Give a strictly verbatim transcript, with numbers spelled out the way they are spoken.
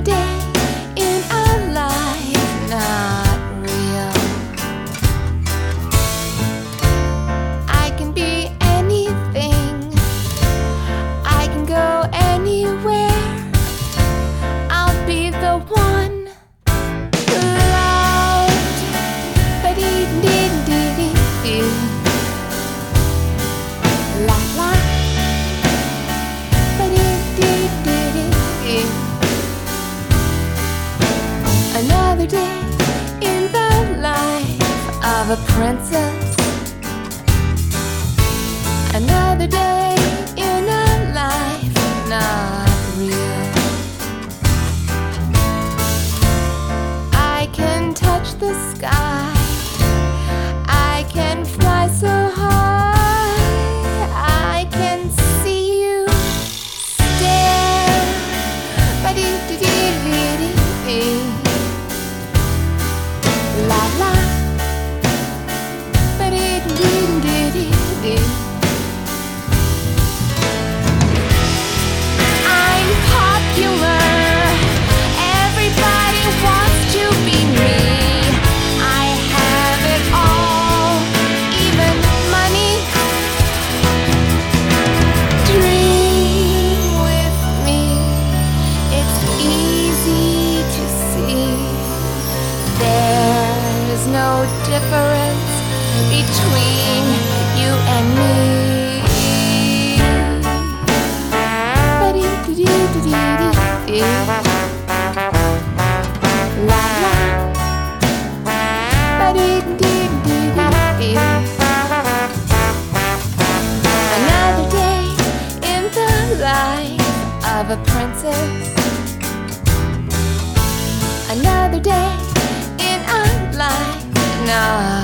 day in a life not real. I can be anything, I can go anywhere. I'll be the one loved. Ba-dee-dee-dee-dee-dee. La la. Ba-dee-dee-dee-dee-dee. Another day in the life of a princess. Another day in a life not real. I can touch the sky, I can fly so high, I can see you stare. Ba-dee-dee-dee-dee-dee. La la. Ba-dee-dee-dee-dee-dee. I'm popular, everybody wants to be me. I have it all, even money. Dream with me, it's easy to see. There's no difference between you and me. Ba-dee-dee-dee-dee-dee. La la. Ba-dee-dee-dee-dee-dee. Another day in the life of a princess. Another day in a life not